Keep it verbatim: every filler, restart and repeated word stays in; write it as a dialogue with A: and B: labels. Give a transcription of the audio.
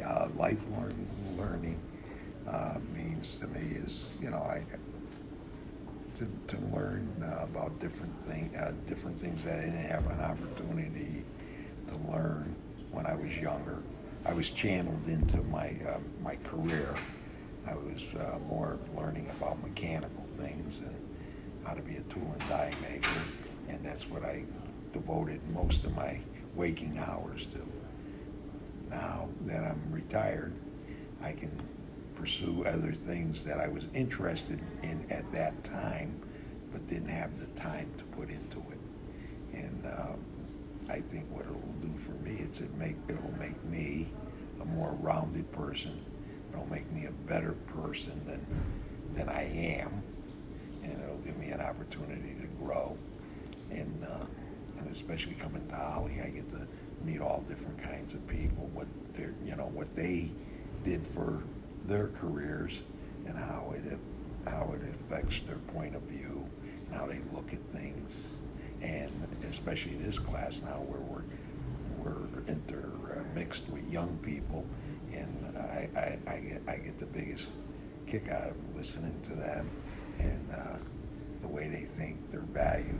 A: uh, lifelong learning uh, means to me is, you know, I to, to learn uh, about different thing, uh, different things that I didn't have an opportunity to learn when I was younger. I was channeled into my uh, my career. I was uh, more learning about mechanical things and how to be a tool and die maker, and that's what I devoted most of my waking hours to. Now that I'm retired, I can pursue other things that I was interested in at that time, but didn't have the time to put into it. And um, I think what it'll do for me is it make it'll make me a more rounded person. It'll make me a better person than than I am, and it'll give me an opportunity to grow. And uh, and especially coming to Holly, I get to meet all different kinds of people, what they're, you know, what they did for their careers, and how it how it affects their point of view and how they look at things. And especially this class now, where we're we're intermixed with young people, and I, I, I get I get the biggest kick out of listening to them and uh, the way they think, their values,